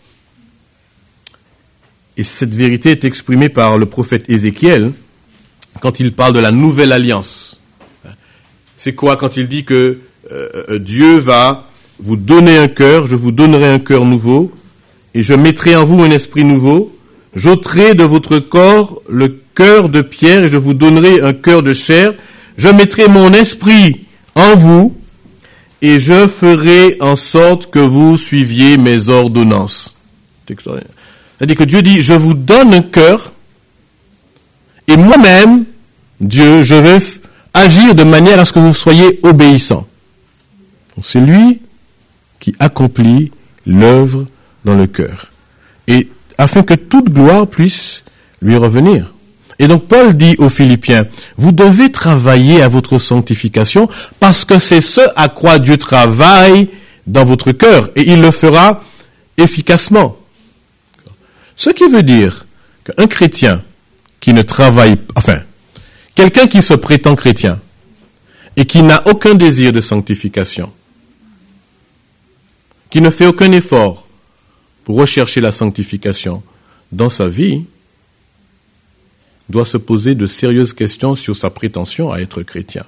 Et cette vérité est exprimée par le prophète Ézéchiel quand il parle de la nouvelle alliance. C'est quoi quand il dit que Dieu va vous donner un cœur, je vous donnerai un cœur nouveau, et je mettrai en vous un esprit nouveau, j'ôterai de votre corps le cœur de pierre, et je vous donnerai un cœur de chair, je mettrai mon esprit en vous, et je ferai en sorte que vous suiviez mes ordonnances. C'est extraordinaire. C'est-à-dire que Dieu dit, je vous donne un cœur, et moi-même, Dieu, je vais agir de manière à ce que vous soyez obéissants. Donc c'est lui qui accomplit l'œuvre dans le cœur. Et afin que toute gloire puisse lui revenir. Et donc Paul dit aux Philippiens, vous devez travailler à votre sanctification parce que c'est ce à quoi Dieu travaille dans votre cœur. Et il le fera efficacement. Ce qui veut dire qu'un chrétien qui ne travaille, quelqu'un qui se prétend chrétien et qui n'a aucun désir de sanctification, qui ne fait aucun effort pour rechercher la sanctification dans sa vie, doit se poser de sérieuses questions sur sa prétention à être chrétien.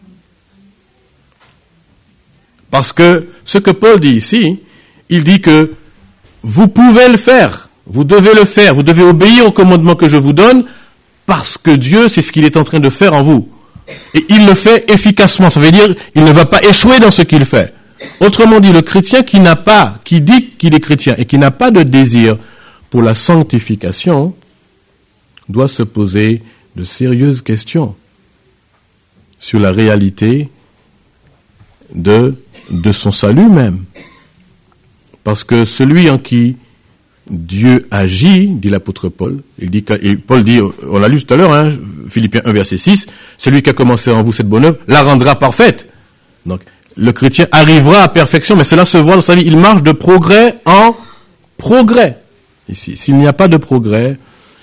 Parce que ce que Paul dit ici, il dit que vous pouvez le faire, vous devez le faire, vous devez obéir au commandement que je vous donne, parce que Dieu, c'est ce qu'il est en train de faire en vous. Et il le fait efficacement, ça veut dire il ne va pas échouer dans ce qu'il fait. Autrement dit, le chrétien qui dit qu'il est chrétien et qui n'a pas de désir pour la sanctification, doit se poser de sérieuses questions sur la réalité de son salut même. Parce que celui en qui Dieu agit, dit l'apôtre Paul, et Paul dit, on l'a lu tout à l'heure, Philippiens 1 verset 6, celui qui a commencé en vous cette bonne œuvre, la rendra parfaite. Donc, le chrétien arrivera à perfection, mais cela se voit dans sa vie, il marche de progrès en progrès. Ici, s'il n'y a pas de progrès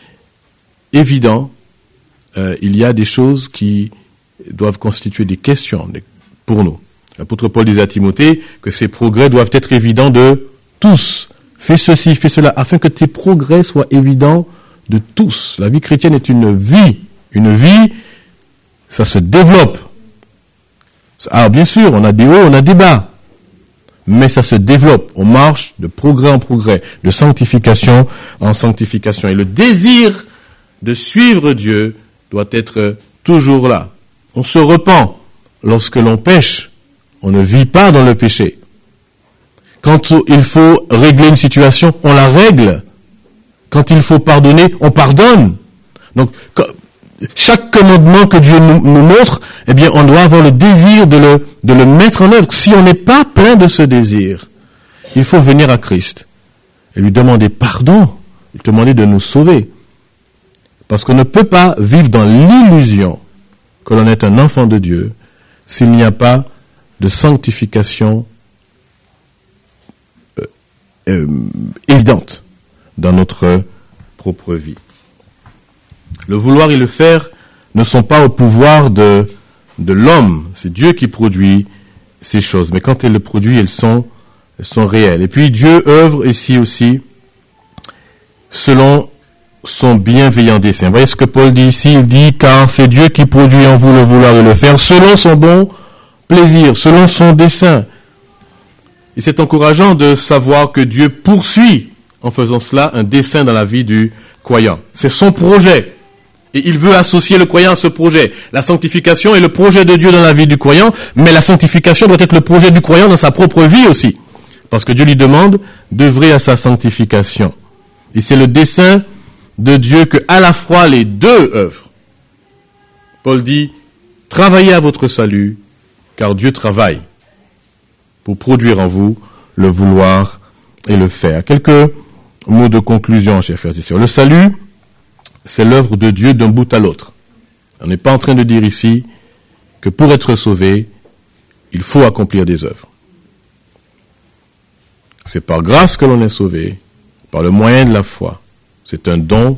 évident, il y a des choses qui doivent constituer des questions pour nous. L'apôtre Paul disait à Timothée que ces progrès doivent être évidents de tous. Fais ceci, fais cela, afin que tes progrès soient évidents de tous. La vie chrétienne est une vie. Une vie, ça se développe. Alors bien sûr, on a des hauts, on a des bas. Mais ça se développe. On marche de progrès en progrès, de sanctification en sanctification. Et le désir de suivre Dieu doit être toujours là. On se repent lorsque l'on pêche. On ne vit pas dans le péché. Quand il faut régler une situation, on la règle. Quand il faut pardonner, on pardonne. Donc, chaque commandement que Dieu nous montre, eh bien, on doit avoir le désir de le mettre en œuvre. Si on n'est pas plein de ce désir, il faut venir à Christ et lui demander pardon, lui demander de nous sauver. Parce qu'on ne peut pas vivre dans l'illusion que l'on est un enfant de Dieu s'il n'y a pas de sanctification évidente dans notre propre vie. Le vouloir et le faire ne sont pas au pouvoir de l'homme. C'est Dieu qui produit ces choses. Mais quand il le produit, elles sont réelles. Et puis Dieu œuvre ici aussi selon son bienveillant dessein. Vous voyez ce que Paul dit ici? Il dit, car c'est Dieu qui produit en vous le vouloir et le faire selon son bon plaisir, selon son dessein. Et c'est encourageant de savoir que Dieu poursuit, en faisant cela, un dessein dans la vie du croyant. C'est son projet. Et il veut associer le croyant à ce projet. La sanctification est le projet de Dieu dans la vie du croyant, mais la sanctification doit être le projet du croyant dans sa propre vie aussi. Parce que Dieu lui demande d'œuvrer à sa sanctification. Et c'est le dessein de Dieu que à la fois les deux œuvrent. Paul dit, travaillez à votre salut, car Dieu travaille pour produire en vous le vouloir et le faire. Quelques mots de conclusion, chers frères et sœurs. Le salut, c'est l'œuvre de Dieu d'un bout à l'autre. On n'est pas en train de dire ici que pour être sauvé, il faut accomplir des œuvres. C'est par grâce que l'on est sauvé, par le moyen de la foi. C'est un don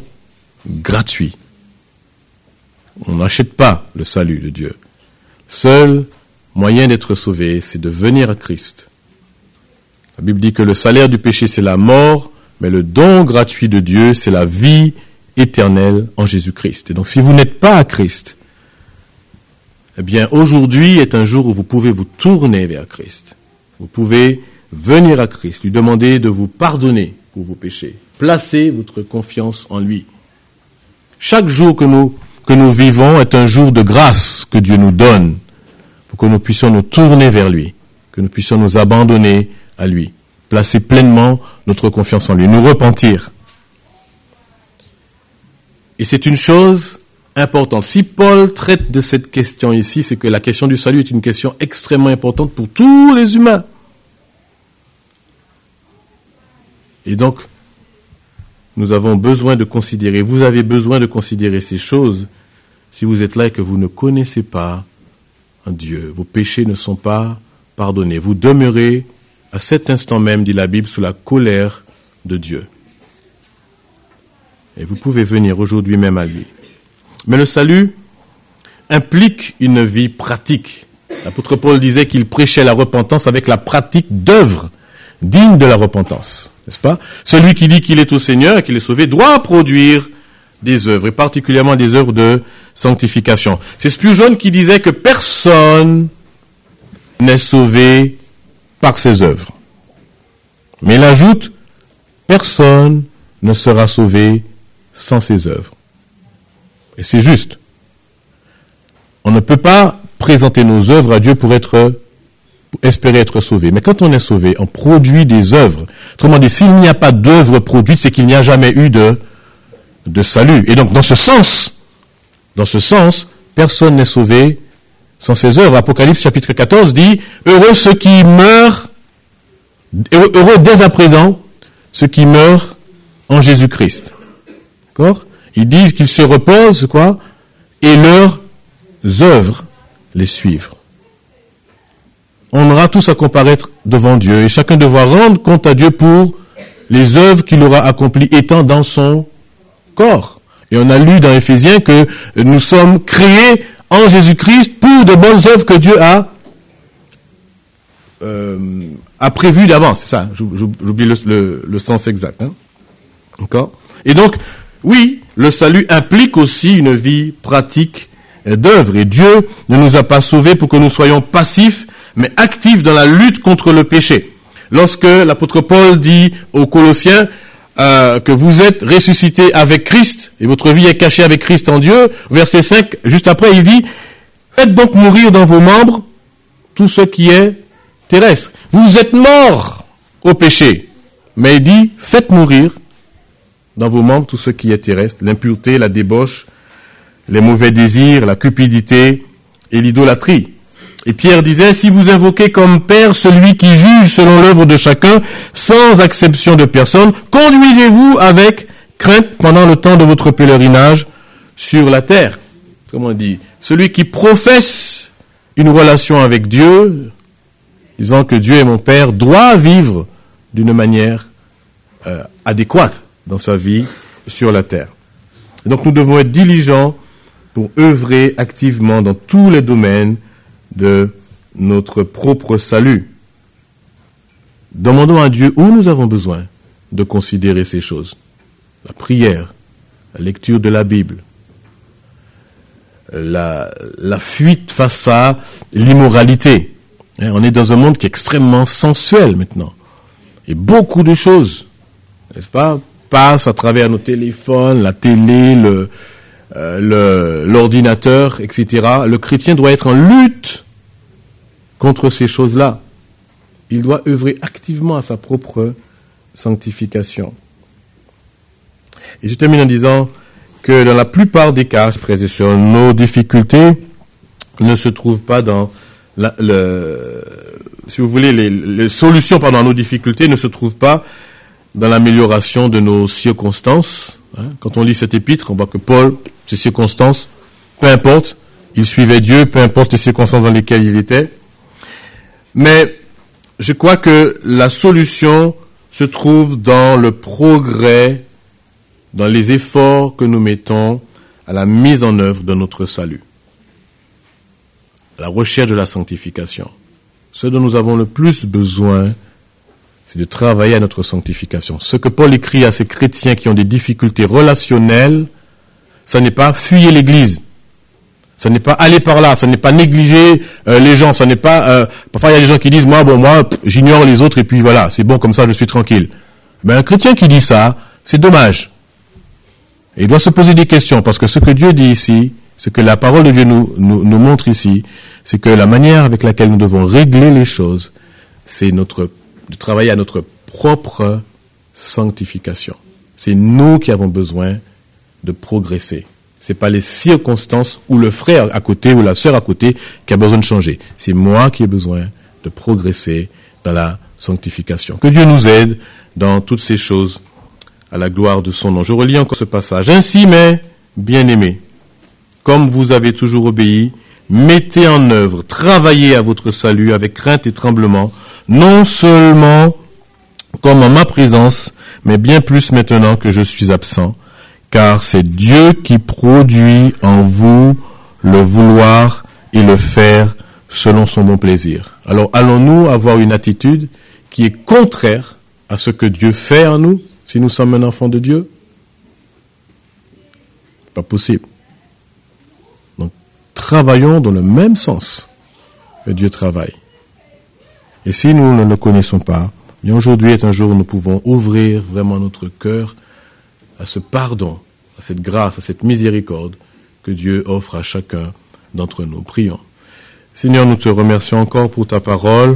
gratuit. On n'achète pas le salut de Dieu. Seul moyen d'être sauvé, c'est de venir à Christ. La Bible dit que le salaire du péché, c'est la mort, mais le don gratuit de Dieu, c'est la vie éternelle en Jésus-Christ. Et donc, si vous n'êtes pas à Christ, eh bien, aujourd'hui est un jour où vous pouvez vous tourner vers Christ. Vous pouvez venir à Christ, lui demander de vous pardonner pour vos péchés. Placez votre confiance en lui. Chaque jour que nous vivons est un jour de grâce que Dieu nous donne pour que nous puissions nous tourner vers lui, que nous puissions nous abandonner à lui, placer pleinement notre confiance en lui, nous repentir. Et c'est une chose importante. Si Paul traite de cette question ici, c'est que la question du salut est une question extrêmement importante pour tous les humains. Et donc, nous avons besoin de considérer, vous avez besoin de considérer ces choses si vous êtes là et que vous ne connaissez pas un Dieu. Vos péchés ne sont pas pardonnés. Vous demeurez à cet instant même, dit la Bible, sous la colère de Dieu. Et vous pouvez venir aujourd'hui même à lui. Mais le salut implique une vie pratique. L'apôtre Paul disait qu'il prêchait la repentance avec la pratique d'œuvres dignes de la repentance. N'est-ce pas? Celui qui dit qu'il est au Seigneur et qu'il est sauvé doit produire des œuvres, et particulièrement des œuvres de sanctification. C'est Spurgeon qui disait que personne n'est sauvé par ses œuvres. Mais il ajoute, personne ne sera sauvé sans ses œuvres. Et c'est juste. On ne peut pas présenter nos œuvres à Dieu pour espérer être sauvé. Mais quand on est sauvé, on produit des œuvres. Autrement dit, s'il n'y a pas d'œuvres produites, c'est qu'il n'y a jamais eu de salut. Et donc, dans ce sens, personne n'est sauvé sans ses œuvres. Apocalypse chapitre 14 dit, heureux ceux qui meurent, heureux dès à présent, ceux qui meurent en Jésus-Christ. D'accord? Ils disent qu'ils se reposent, quoi? Et leurs œuvres les suivent. On aura tous à comparaître devant Dieu et chacun devra rendre compte à Dieu pour les œuvres qu'il aura accomplies étant dans son corps. Et on a lu dans Éphésiens que nous sommes créés en Jésus-Christ pour de bonnes œuvres que Dieu a prévues d'avance. C'est ça, j'oublie le sens exact. Hein? D'accord? Et donc, oui, le salut implique aussi une vie pratique d'œuvre. Et Dieu ne nous a pas sauvés pour que nous soyons passifs, mais actifs dans la lutte contre le péché. Lorsque l'apôtre Paul dit aux Colossiens que vous êtes ressuscités avec Christ, et votre vie est cachée avec Christ en Dieu, verset 5, juste après, il dit, faites donc mourir dans vos membres tout ce qui est terrestre. Vous êtes morts au péché. Mais il dit, faites mourir dans vos membres tout ce qui est terrestre, l'impureté, la débauche, les mauvais désirs, la cupidité et l'idolâtrie. Et Pierre disait, si vous invoquez comme Père celui qui juge selon l'œuvre de chacun, sans acception de personne, conduisez-vous avec crainte pendant le temps de votre pèlerinage sur la terre. Comment on dit? Celui qui professe une relation avec Dieu, disant que Dieu est mon Père, doit vivre d'une manière adéquate dans sa vie sur la terre. Et donc nous devons être diligents pour œuvrer activement dans tous les domaines de notre propre salut. Demandons à Dieu où nous avons besoin de considérer ces choses. La prière, la lecture de la Bible, la fuite face à l'immoralité. On est dans un monde qui est extrêmement sensuel maintenant. Et beaucoup de choses, n'est-ce pas, passent à travers nos téléphones, la télé, l'ordinateur, etc. Le chrétien doit être en lutte contre ces choses-là. Il doit œuvrer activement à sa propre sanctification. Et je termine en disant que dans la plupart des cas, frères et sœurs, nos difficultés ne se trouvent pas dans si vous voulez, les solutions à nos difficultés ne se trouvent pas dans l'amélioration de nos circonstances. Quand on lit cet épître, on voit que Paul, ses circonstances, peu importe, il suivait Dieu, peu importe les circonstances dans lesquelles il était. Mais je crois que la solution se trouve dans le progrès, dans les efforts que nous mettons à la mise en œuvre de notre salut. à la recherche de la sanctification. Ce dont nous avons le plus besoin, c'est de travailler à notre sanctification. Ce que Paul écrit à ces chrétiens qui ont des difficultés relationnelles, ce n'est pas fuyer l'église. Ce n'est pas aller par là, ce n'est pas négliger les gens, ce n'est pas... parfois il y a des gens qui disent, moi, j'ignore les autres et puis voilà, c'est bon, comme ça je suis tranquille. Mais un chrétien qui dit ça, c'est dommage. Et il doit se poser des questions, parce que ce que Dieu dit ici, ce que la parole de Dieu nous montre ici, c'est que la manière avec laquelle nous devons régler les choses, c'est de travailler à notre propre sanctification. C'est nous qui avons besoin de progresser. C'est pas les circonstances ou le frère à côté ou la sœur à côté qui a besoin de changer. C'est moi qui ai besoin de progresser dans la sanctification. Que Dieu nous aide dans toutes ces choses à la gloire de son nom. Je relis encore ce passage. Ainsi, mes bien-aimés, comme vous avez toujours obéi, mettez en œuvre, travaillez à votre salut avec crainte et tremblement, non seulement comme en ma présence, mais bien plus maintenant que je suis absent, car c'est Dieu qui produit en vous le vouloir et le faire selon son bon plaisir. Alors allons-nous avoir une attitude qui est contraire à ce que Dieu fait en nous, si nous sommes un enfant de Dieu? Pas possible. Donc travaillons dans le même sens que Dieu travaille. Et si nous ne le connaissons pas, bien aujourd'hui est un jour où nous pouvons ouvrir vraiment notre cœur à ce pardon, à cette grâce, à cette miséricorde que Dieu offre à chacun d'entre nous. Prions. Seigneur, nous te remercions encore pour ta parole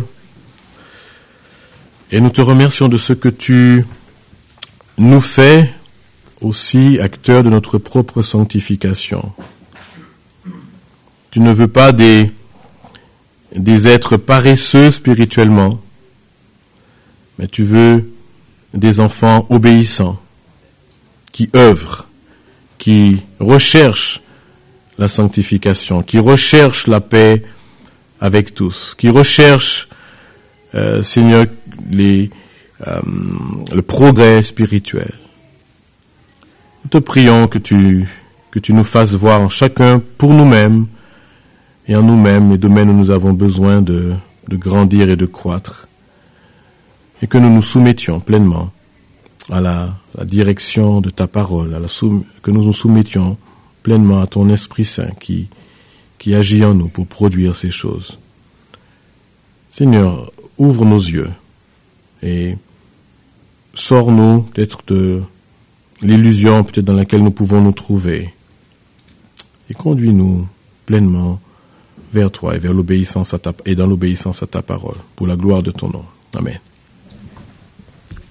et nous te remercions de ce que tu nous fais aussi acteurs de notre propre sanctification. Tu ne veux pas des êtres paresseux spirituellement, mais tu veux des enfants obéissants, qui œuvrent, qui recherchent la sanctification, qui recherchent la paix avec tous, qui recherchent, Seigneur, le progrès spirituel. Nous te prions que tu nous fasses voir en chacun pour nous-mêmes et en nous-mêmes les domaines où nous avons besoin de grandir et de croître, et que nous nous soumettions pleinement à la direction de ta parole, que nous nous soumettions pleinement à ton Esprit Saint qui agit en nous pour produire ces choses. Seigneur, ouvre nos yeux et sors-nous peut-être de l'illusion peut-être dans laquelle nous pouvons nous trouver et conduis-nous pleinement vers toi et vers l'obéissance et dans l'obéissance à ta parole, pour la gloire de ton nom. Amen.